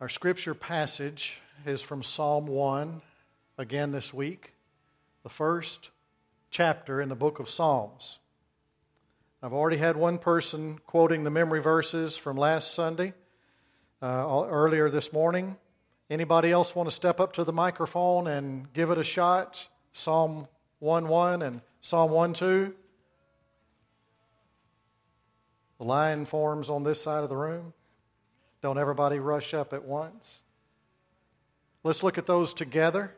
Our scripture passage is from Psalm 1, again this week, the first chapter in the book of Psalms. I've already had one person quoting the memory verses from last Sunday, earlier this morning. Anybody else want to step up to the microphone and give it a shot? Psalm 1:1 and Psalm 1:2. The line forms on this side of the room. Don't everybody rush up at once. Let's look at those together.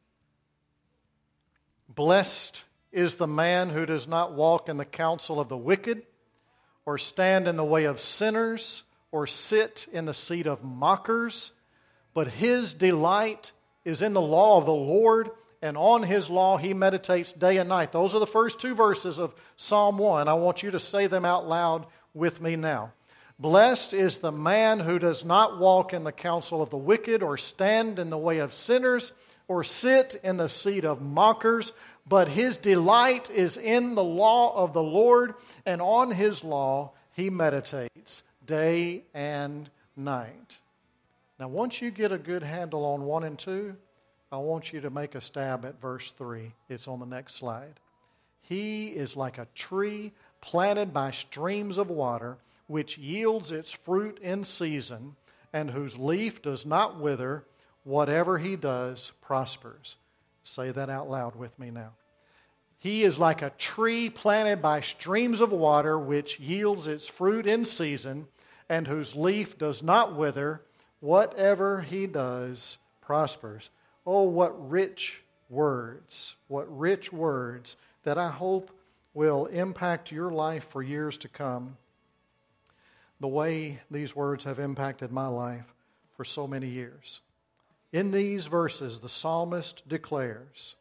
Blessed is the man who does not walk in the counsel of the wicked, or stand in the way of sinners, or sit in the seat of mockers, but his delight is in the law of the Lord, and on his law he meditates day and night. Those are the first two verses of Psalm 1. I want you to say them out loud with me now. Blessed is the man who does not walk in the counsel of the wicked, or stand in the way of sinners, or sit in the seat of mockers, but his delight is in the law of the Lord, and on his law he meditates day and night. Now, once you get a good handle on 1 and 2, I want you to make a stab at verse 3. It's on the next slide. He is like a tree planted by streams of water, which yields its fruit in season, and whose leaf does not wither. Whatever he does prospers. Say that out loud with me now. He is like a tree planted by streams of water, which yields its fruit in season, and whose leaf does not wither. Whatever he does prospers. Oh, what rich words that I hope will impact your life for years to come, the way these words have impacted my life for so many years. In these verses, the psalmist declares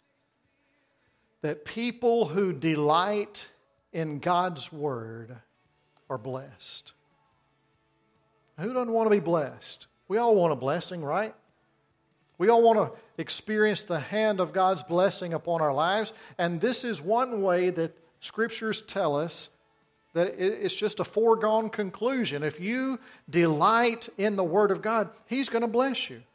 that people who delight in God's word are blessed. Who doesn't want to be blessed? We all want a blessing, right? We all want to experience the hand of God's blessing upon our lives, and this is one way that Scriptures tell us that it's just a foregone conclusion. If you delight in the Word of God, He's going to bless you.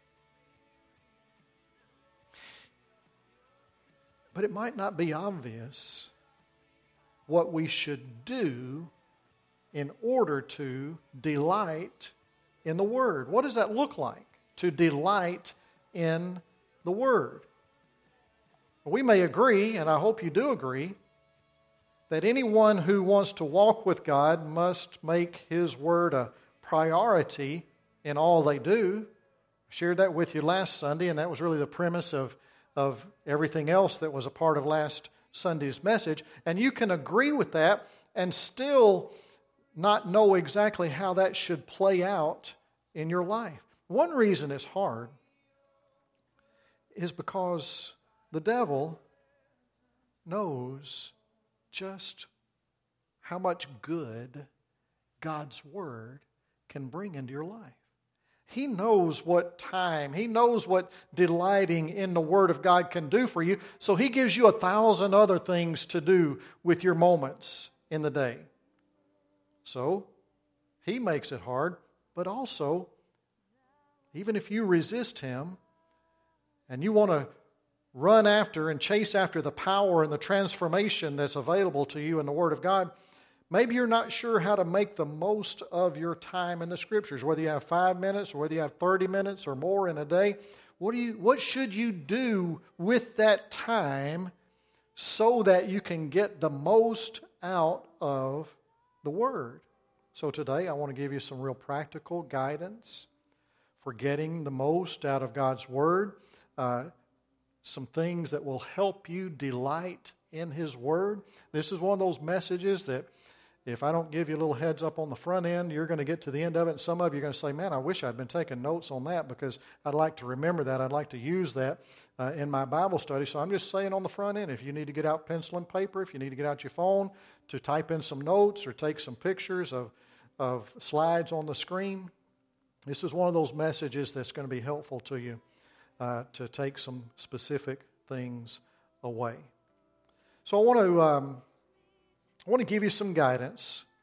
But it might not be obvious what we should do in order to delight in the Word. What does that look like, to delight in the Word? We may agree, and I hope you do agree, that anyone who wants to walk with God must make His Word a priority in all they do. I shared that with you last Sunday, and that was really the premise of everything else that was a part of last Sunday's message. And you can agree with that and still not know exactly how that should play out in your life. One reason it's hard is because the devil knows just how much good God's Word can bring into your life. He knows what time, He knows what delighting in the Word of God can do for you, so He gives you 1,000 other things to do with your moments in the day. So, He makes it hard, but also, even if you resist Him and you want to run after and chase after the power and the transformation that's available to you in the Word of God, maybe you're not sure how to make the most of your time in the Scriptures, whether you have 5 minutes or whether you have 30 minutes or more in a day. What should you do with that time so that you can get the most out of the Word? So today I want to give you some real practical guidance for getting the most out of God's Word. Some things that will help you delight in His Word. This is one of those messages that if I don't give you a little heads up on the front end, you're going to get to the end of it, and some of you are going to say, man, I wish I'd been taking notes on that because I'd like to remember that. I'd like to use that in my Bible study. So I'm just saying on the front end, if you need to get out pencil and paper, if you need to get out your phone to type in some notes or take some pictures of slides on the screen, this is one of those messages that's going to be helpful to you to take some specific things away. So I want to give you some guidance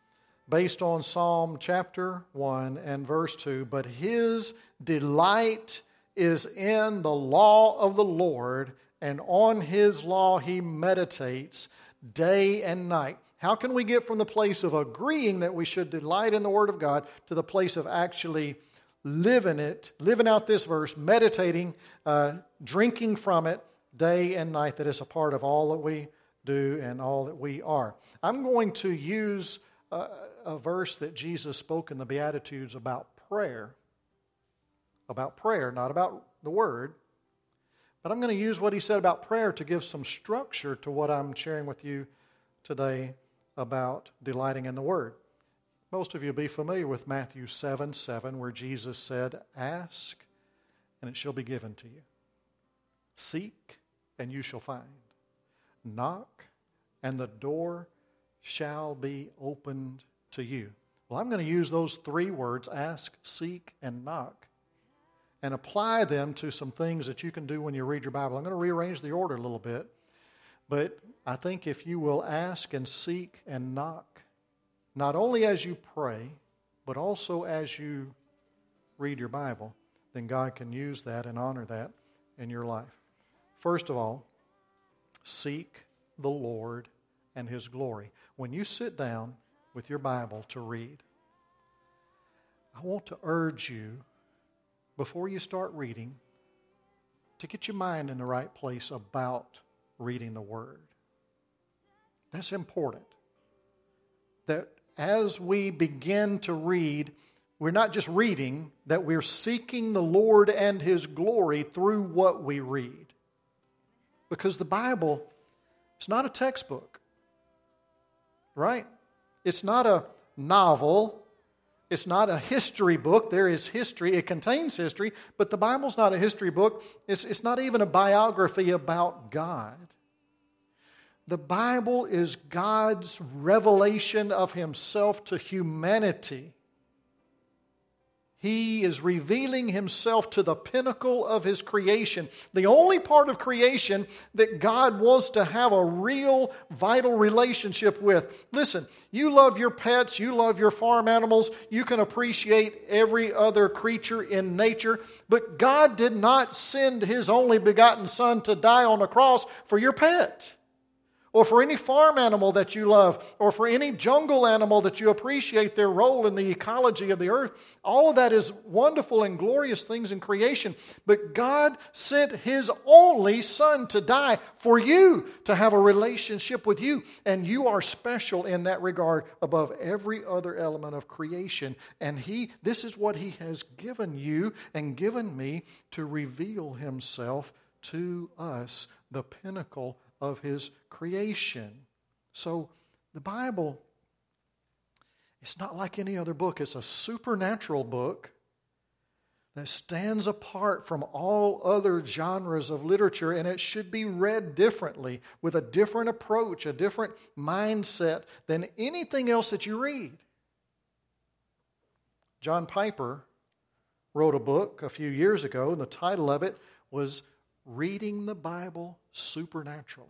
based on Psalm chapter 1 and verse 2. But his delight is in the law of the Lord, and on his law he meditates day and night. How can we get from the place of agreeing that we should delight in the Word of God to the place of actually living out this verse, meditating, drinking from it day and night, that is a part of all that we do and all that we are? I'm going to use a verse that Jesus spoke in the Beatitudes about prayer. About prayer, not about the Word. But I'm going to use what he said about prayer to give some structure to what I'm sharing with you today about delighting in the Word. Most of you will be familiar with Matthew 7:7, where Jesus said, "Ask, and it shall be given to you. Seek, and you shall find. Knock, and the door shall be opened to you." Well, I'm going to use those three words, ask, seek, and knock, and apply them to some things that you can do when you read your Bible. I'm going to rearrange the order a little bit, but I think if you will ask and seek and knock, not only as you pray, but also as you read your Bible, then God can use that and honor that in your life. First of all, seek the Lord and His glory. When you sit down with your Bible to read, I want to urge you, before you start reading, to get your mind in the right place about reading the Word. That's important. That as we begin to read, we're not just reading, that we're seeking the Lord and His glory through what we read. Because the Bible is not a textbook, right? It's not a novel. It's not a history book. There is history. It contains history, but the Bible's not a history book. It's not even a biography about God. The Bible is God's revelation of Himself to humanity. He is revealing Himself to the pinnacle of His creation. The only part of creation that God wants to have a real, vital relationship with. Listen, you love your pets, you love your farm animals, you can appreciate every other creature in nature, but God did not send His only begotten Son to die on the cross for your pet, or for any farm animal that you love, or for any jungle animal that you appreciate their role in the ecology of the earth. All of that is wonderful and glorious things in creation. But God sent His only Son to die for you, to have a relationship with you. And you are special in that regard above every other element of creation. And this is what He has given you and given me to reveal Himself to us, the pinnacle of His creation. So the Bible, it's not like any other book. It's a supernatural book that stands apart from all other genres of literature, and it should be read differently, with a different approach, a different mindset than anything else that you read. John Piper wrote a book a few years ago, and the title of it was Reading the Bible Supernaturally.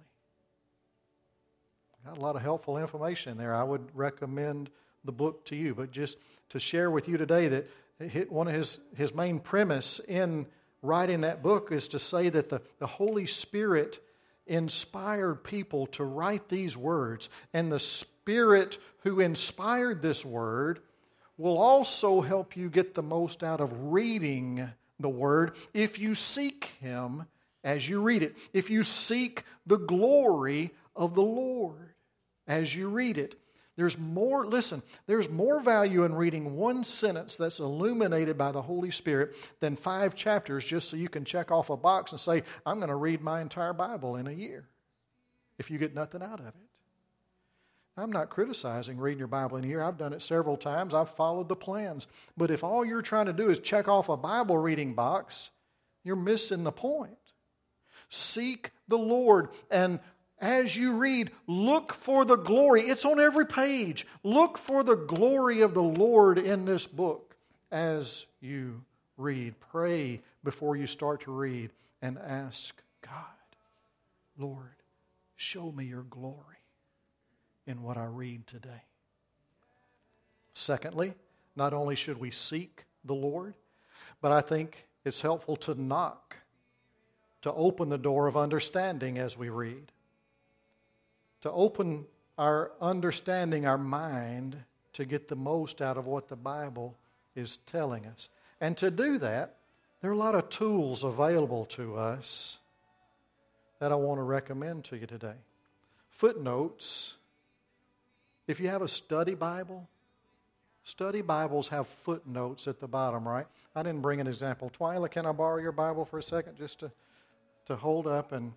Got a lot of helpful information in there. I would recommend the book to you. But just to share with you today that one of his main premise in writing that book is to say that the Holy Spirit inspired people to write these words. And the Spirit who inspired this word will also help you get the most out of reading the Word if you seek Him as you read it. If you seek the glory of the Lord as you read it. There's more value in reading one sentence that's illuminated by the Holy Spirit than 5 chapters just so you can check off a box and say, I'm going to read my entire Bible in a year, if you get nothing out of it. I'm not criticizing reading your Bible in a year. I've done it several times. I've followed the plans. But if all you're trying to do is check off a Bible reading box, you're missing the point. Seek the Lord, and as you read, look for the glory. It's on every page. Look for the glory of the Lord in this book as you read. Pray before you start to read and ask God, Lord, show me your glory in what I read today. Secondly, not only should we seek the Lord, but I think it's helpful to knock, to open the door of understanding as we read, to open our understanding, our mind, to get the most out of what the Bible is telling us. And to do that, there are a lot of tools available to us that I want to recommend to you today. Footnotes. If you have a study Bible, study Bibles have footnotes at the bottom, right? I didn't bring an example. Twyla, can I borrow your Bible for a second just to hold up? And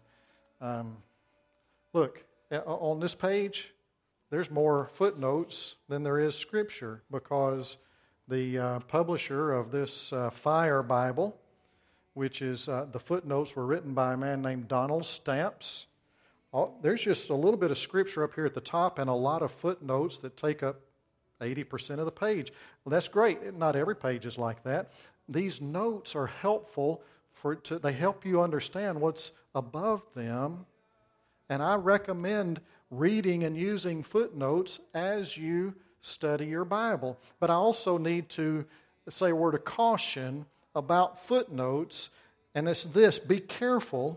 look, on this page, there's more footnotes than there is Scripture, because the publisher of this Fire Bible, which is the footnotes were written by a man named Donald Stamps. There's just a little bit of Scripture up here at the top and a lot of footnotes that take up 80% of the page. Well, that's great. Not every page is like that. These notes are helpful. They help you understand what's above them. And I recommend reading and using footnotes as you study your Bible. But I also need to say a word of caution about footnotes, and it's this: be careful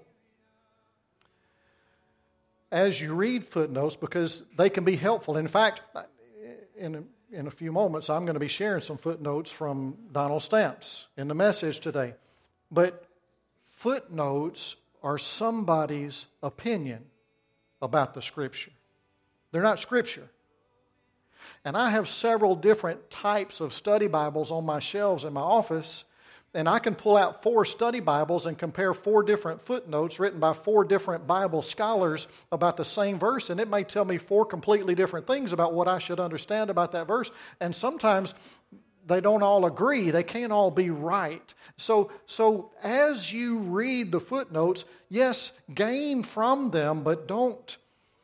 as you read footnotes, because they can be helpful. In fact, in a few moments, I'm going to be sharing some footnotes from Donald Stamps in the message today. But footnotes are somebody's opinion about the Scripture. They're not Scripture. And I have several different types of study Bibles on my shelves in my office, and I can pull out 4 study Bibles and compare 4 different footnotes written by 4 different Bible scholars about the same verse, and it may tell me 4 completely different things about what I should understand about that verse. And sometimes they don't all agree. They can't all be right. So as you read the footnotes, yes, gain from them, but don't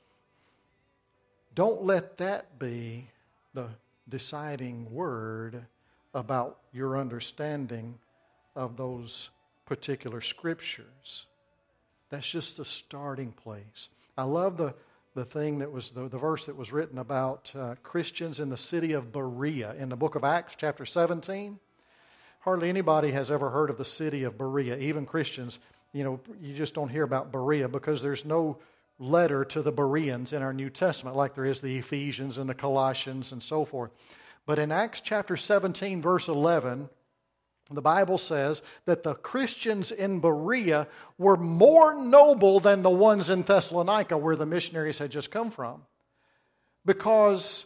let that be the deciding word about your understanding of those particular Scriptures. That's just the starting place. I love the thing that was the verse that was written about Christians in the city of Berea in the book of Acts chapter 17. Hardly anybody has ever heard of the city of Berea. Even Christians, you just don't hear about Berea because there's no letter to the Bereans in our New Testament like there is the Ephesians and the Colossians and so forth. But in Acts chapter 17 verse 11, the Bible says that the Christians in Berea were more noble than the ones in Thessalonica, where the missionaries had just come from. Because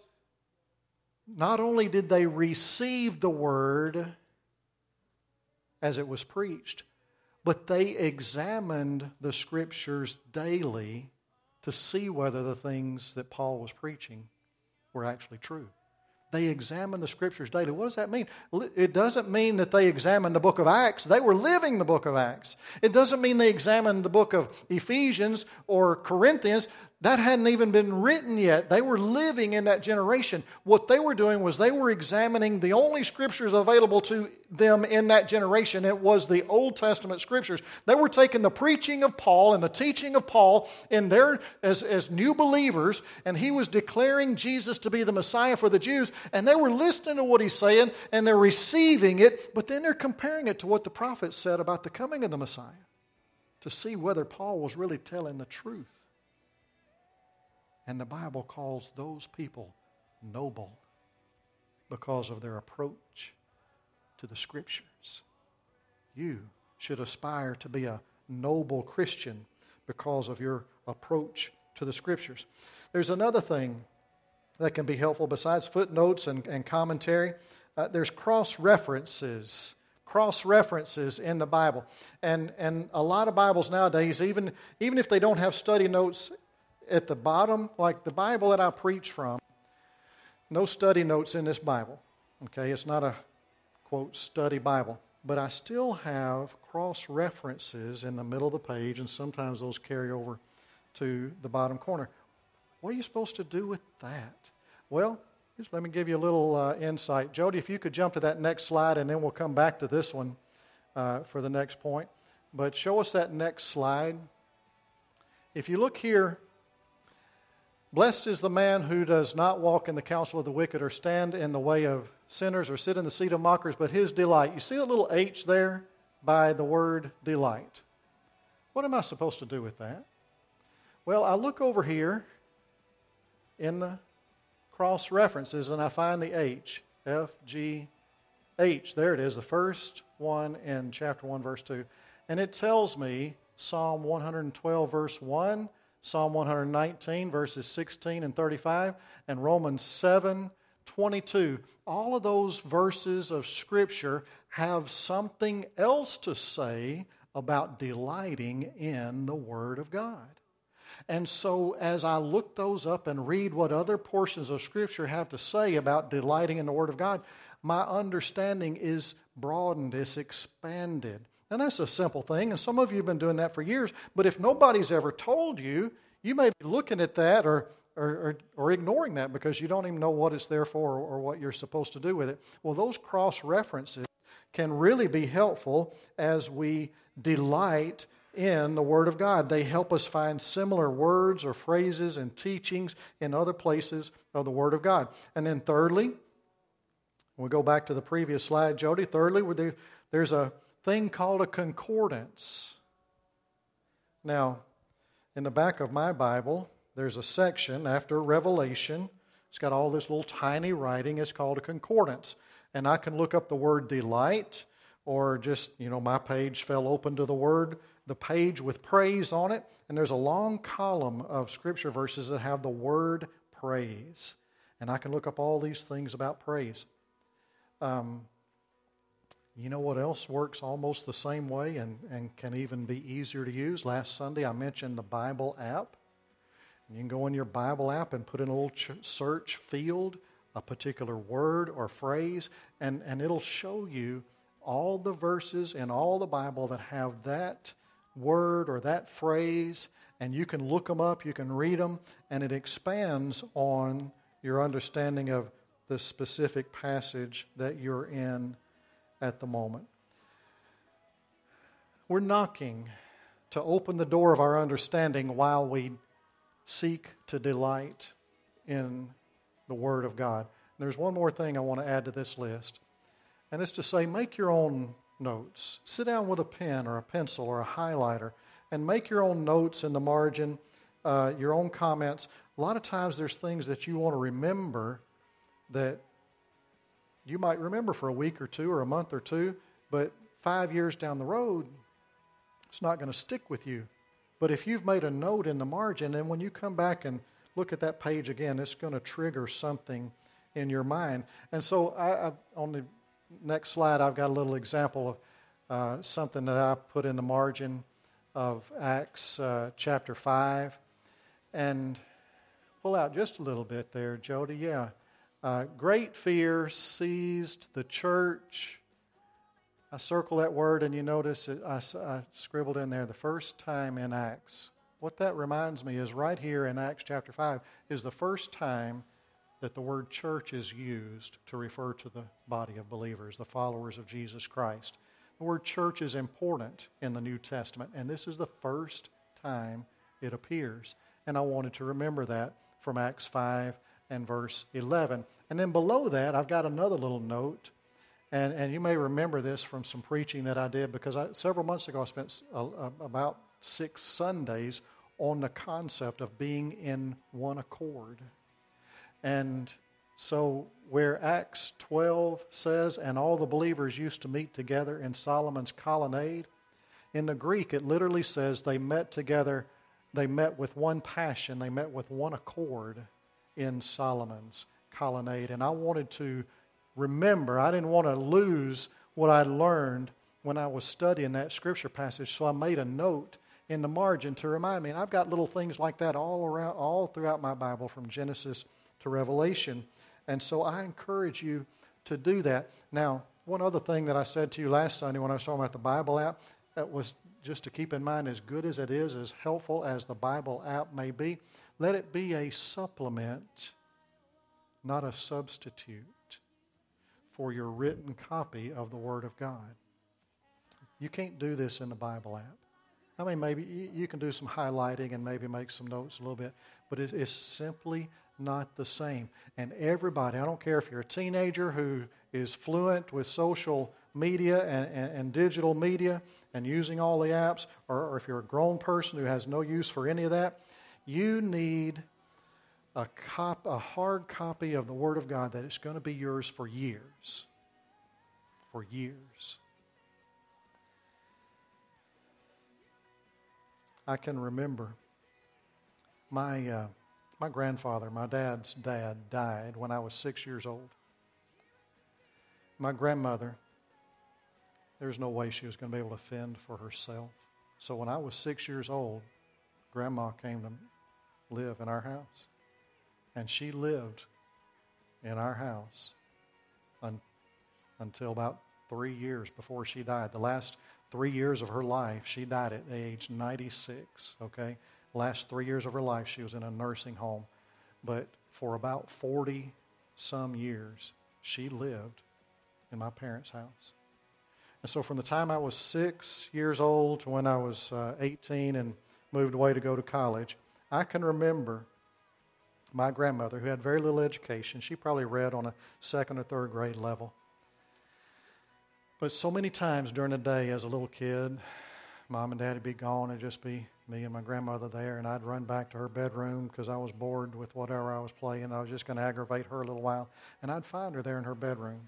not only did they receive the word as it was preached, but they examined the Scriptures daily to see whether the things that Paul was preaching were actually true. They examined the Scriptures daily. What does that mean? It doesn't mean that they examined the book of Acts. They were living the book of Acts. It doesn't mean they examined the book of Ephesians or Corinthians. That hadn't even been written yet. They were living in that generation. What they were doing was they were examining the only Scriptures available to them in that generation. It was the Old Testament Scriptures. They were taking the preaching of Paul and the teaching of Paul in their as new believers, and he was declaring Jesus to be the Messiah for the Jews, and they were listening to what he's saying, and they're receiving it, but then they're comparing it to what the prophets said about the coming of the Messiah to see whether Paul was really telling the truth. And the Bible calls those people noble because of their approach to the Scriptures. You should aspire to be a noble Christian because of your approach to the Scriptures. There's another thing that can be helpful besides footnotes and commentary. There's cross-references in the Bible. And a lot of Bibles nowadays, even if they don't have study notes at the bottom, like the Bible that I preach from, no study notes in this Bible. Okay, it's not a, quote, study Bible. But I still have cross-references in the middle of the page, and sometimes those carry over to the bottom corner. What are you supposed to do with that? Well, just let me give you a little insight. Jody, if you could jump to that next slide, and then we'll come back to this one for the next point. But show us that next slide. If you look here, Blessed is the man who does not walk in the counsel of the wicked or stand in the way of sinners or sit in the seat of mockers, but his delight. You see a little H there by the word delight. What am I supposed to do with that? Well, I look over here in the cross references and I find the H, F-G-H. There it is, the first one in chapter 1, verse 2. And it tells me Psalm 112, verse 1, Psalm 119, verses 16 and 35, and Romans 7, 22. All of those verses of Scripture have something else to say about delighting in the Word of God. And so as I look those up and read what other portions of Scripture have to say about delighting in the Word of God, my understanding is broadened, it's expanded. And that's a simple thing, and some of you have been doing that for years, but if nobody's ever told you, you may be looking at that or ignoring that because you don't even know what it's there for or what you're supposed to do with it. Well, those cross-references can really be helpful as we delight in the Word of God. They help us find similar words or phrases and teachings in other places of the Word of God. And then thirdly, we'll go back to the previous slide, Jody. Thirdly, there's a thing called a concordance. Now, in the back of my Bible, there's a section after Revelation. It's got all this little tiny writing. It's called a concordance. And I can look up the word delight, or just, my page fell open to the page with praise on it. And there's a long column of Scripture verses that have the word praise. And I can look up all these things about praise. You know what else works almost the same way and can even be easier to use? Last Sunday I mentioned the Bible app. You can go in your Bible app and put in a little search field, a particular word or phrase, and it'll show you all the verses in all the Bible that have that word or that phrase, and you can look them up, you can read them, and it expands on your understanding of the specific passage that you're in at the moment. We're knocking to open the door of our understanding while we seek to delight in the Word of God. And there's one more thing I want to add to this list, and it's to say make your own notes. Sit down with a pen or a pencil or a highlighter and make your own notes in the margin, your own comments. A lot of times there's things that you want to remember that you might remember for a week or two or a month or two, but 5 years down the road, it's not going to stick with you. But if you've made a note in the margin, and when you come back and look at that page again, it's going to trigger something in your mind. And so on the next slide, I've got a little example of something that I put in the margin of Acts chapter 5. And pull out just a little bit there, Jody. Yeah. Great fear seized the church. I circle that word and you notice I scribbled in there the first time in Acts. What that reminds me is right here in Acts chapter 5 is the first time that the word church is used to refer to the body of believers, the followers of Jesus Christ. The word church is important in the New Testament, and this is the first time it appears. And I wanted to remember that from Acts 5 and verse 11. And then below that, I've got another little note, and you may remember this from some preaching that I did, because several months ago I spent about 6 Sundays on the concept of being in one accord. And so where Acts 12 says, and all the believers used to meet together in Solomon's colonnade, in the Greek it literally says they met together, they met with one passion, they met with one accord in Solomon's colonnade. And I wanted to remember, I didn't want to lose what I learned when I was studying that scripture passage, so I made a note in the margin to remind me. And I've got little things like that all throughout my Bible from Genesis to Revelation. And so I encourage you to do that. Now, one other thing that I said to you last Sunday when I was talking about the Bible app, that was just to keep in mind, as good as it is, as helpful as the Bible app may be, let it be a supplement, not a substitute, for your written copy of the Word of God. You can't do this in the Bible app. I mean, maybe you can do some highlighting and maybe make some notes a little bit, but it's simply not the same. And everybody, I don't care if you're a teenager who is fluent with social media and digital media and using all the apps, or if you're a grown person who has no use for any of that, you need a hard copy of the Word of God that is going to be yours for years. For years. I can remember my grandfather, my dad's dad, died when I was 6 years old. My grandmother, there's no way she was going to be able to fend for herself. So when I was 6 years old, Grandma came to live in our house. And she lived in our house until about 3 years before she died. The last 3 years of her life, she died at age 96, okay? Last 3 years of her life, she was in a nursing home. But for about 40-some years, she lived in my parents' house. And so from the time I was 6 years old to when I was 18 and moved away to go to college, I can remember my grandmother, who had very little education. She probably read on a second or third grade level. But so many times during the day as a little kid, Mom and Dad would be gone and just be me and my grandmother there, and I'd run back to her bedroom because I was bored with whatever I was playing. I was just going to aggravate her a little while. And I'd find her there in her bedroom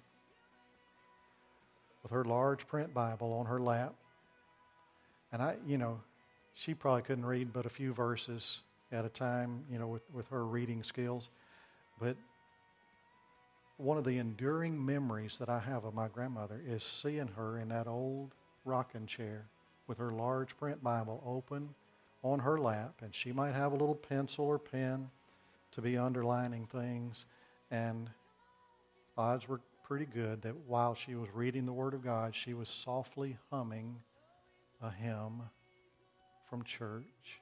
with her large print Bible on her lap. And she probably couldn't read but a few verses at a time, with her reading skills. But one of the enduring memories that I have of my grandmother is seeing her in that old rocking chair with her large print Bible open on her lap, and she might have a little pencil or pen to be underlining things, and odds were pretty good that while she was reading the Word of God, she was softly humming a hymn from church.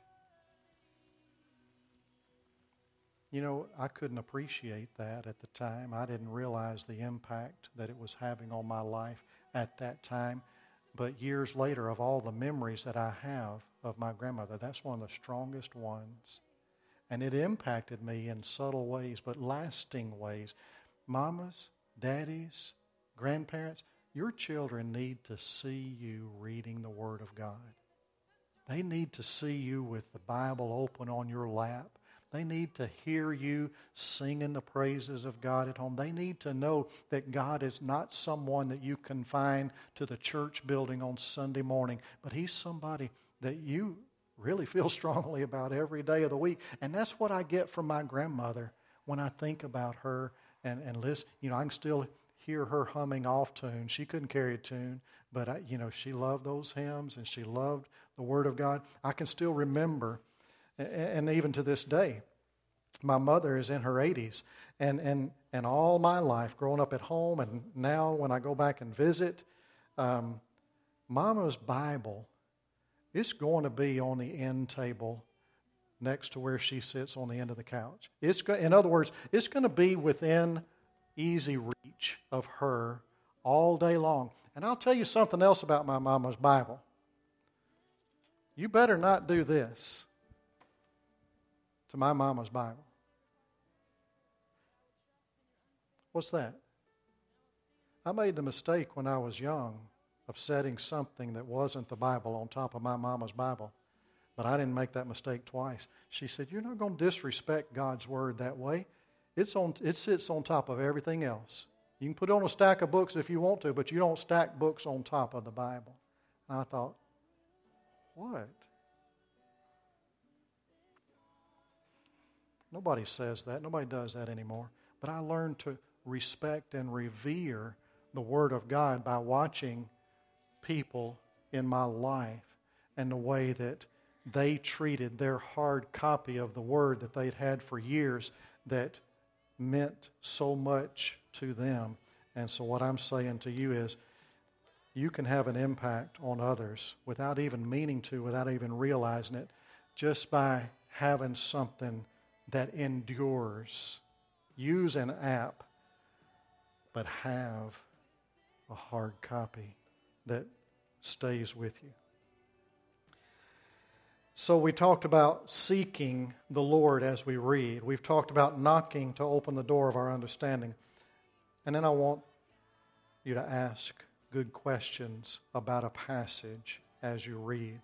I couldn't appreciate that at the time. I didn't realize the impact that it was having on my life at that time. But years later, of all the memories that I have of my grandmother, that's one of the strongest ones. And it impacted me in subtle ways, but lasting ways. Mamas, daddies, grandparents, your children need to see you reading the Word of God. They need to see you with the Bible open on your lap. They need to hear you singing the praises of God at home. They need to know that God is not someone that you confine to the church building on Sunday morning, but He's somebody that you really feel strongly about every day of the week. And that's what I get from my grandmother when I think about her and listen. I can still hear her humming off tune. She couldn't carry a tune, but she loved those hymns and she loved the Word of God. I can still remember. And even to this day, my mother is in her 80s. And all my life, growing up at home, and now when I go back and visit, Mama's Bible, it's going to be on the end table next to where she sits on the end of the couch. In other words, it's going to be within easy reach of her all day long. And I'll tell you something else about my Mama's Bible. You better not do this to my Mama's Bible. What's that? I made the mistake when I was young of setting something that wasn't the Bible on top of my Mama's Bible. But I didn't make that mistake twice. She said, "You're not going to disrespect God's Word that way. It sits on top of everything else. You can put it on a stack of books if you want to, but you don't stack books on top of the Bible." And I thought, what? Nobody says that. Nobody does that anymore. But I learned to respect and revere the Word of God by watching people in my life and the way that they treated their hard copy of the Word that they'd had for years that meant so much to them. And so what I'm saying to you is, you can have an impact on others without even meaning to, without even realizing it, just by having something that endures. Use an app, but have a hard copy that stays with you. So we talked about seeking the Lord as we read. We've talked about knocking to open the door of our understanding. And then I want you to ask good questions about a passage as you read.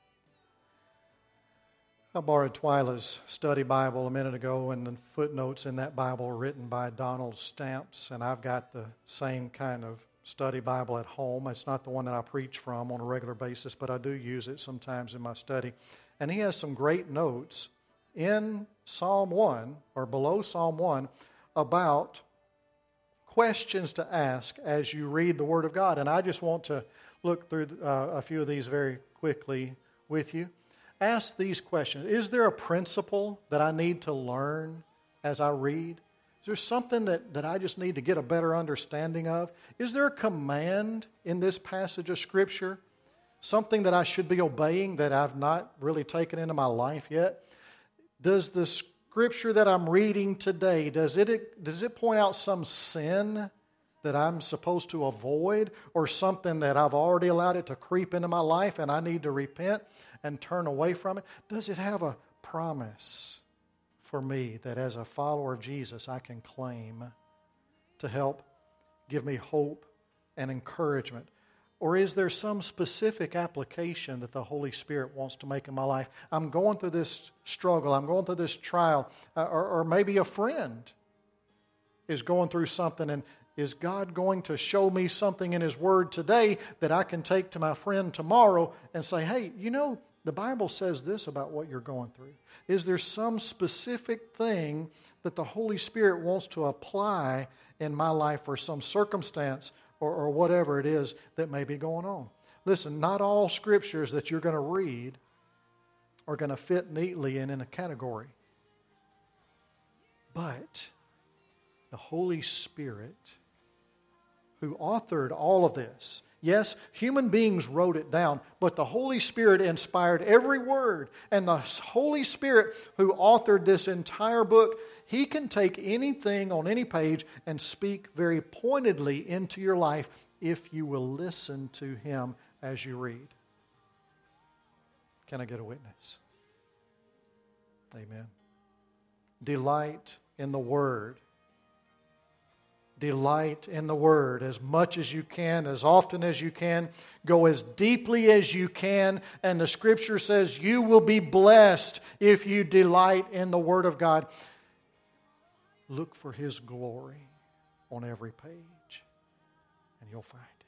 I borrowed Twyla's study Bible a minute ago, and the footnotes in that Bible are written by Donald Stamps, and I've got the same kind of study Bible at home. It's not the one that I preach from on a regular basis, but I do use it sometimes in my study. And he has some great notes in Psalm 1, or below Psalm 1, about questions to ask as you read the Word of God. And I just want to look through a few of these very quickly with you. Ask these questions. Is there a principle that I need to learn as I read? Is there something that I just need to get a better understanding of? Is there a command in this passage of Scripture? Something that I should be obeying that I've not really taken into my life yet? Does the Scripture that I'm reading today, does it point out some sin that I'm supposed to avoid, or something that I've already allowed it to creep into my life and I need to repent and turn away from it? Does it have a promise for me that as a follower of Jesus I can claim to help give me hope and encouragement? Or is there some specific application that the Holy Spirit wants to make in my life? I'm going through this struggle, I'm going through this trial, or maybe a friend is going through something, and is God going to show me something in His Word today that I can take to my friend tomorrow and say, hey, you know, the Bible says this about what you're going through? Is there some specific thing that the Holy Spirit wants to apply in my life for some circumstance or whatever it is that may be going on? Listen, not all scriptures that you're going to read are going to fit neatly in a category. But the Holy Spirit, who authored all of this, yes, human beings wrote it down, but the Holy Spirit inspired every word. And the Holy Spirit who authored this entire book, He can take anything on any page and speak very pointedly into your life if you will listen to Him as you read. Can I get a witness? Amen. Delight in the Word. Delight in the Word as much as you can, as often as you can. Go as deeply as you can. And the Scripture says you will be blessed if you delight in the Word of God. Look for His glory on every page, and you'll find it.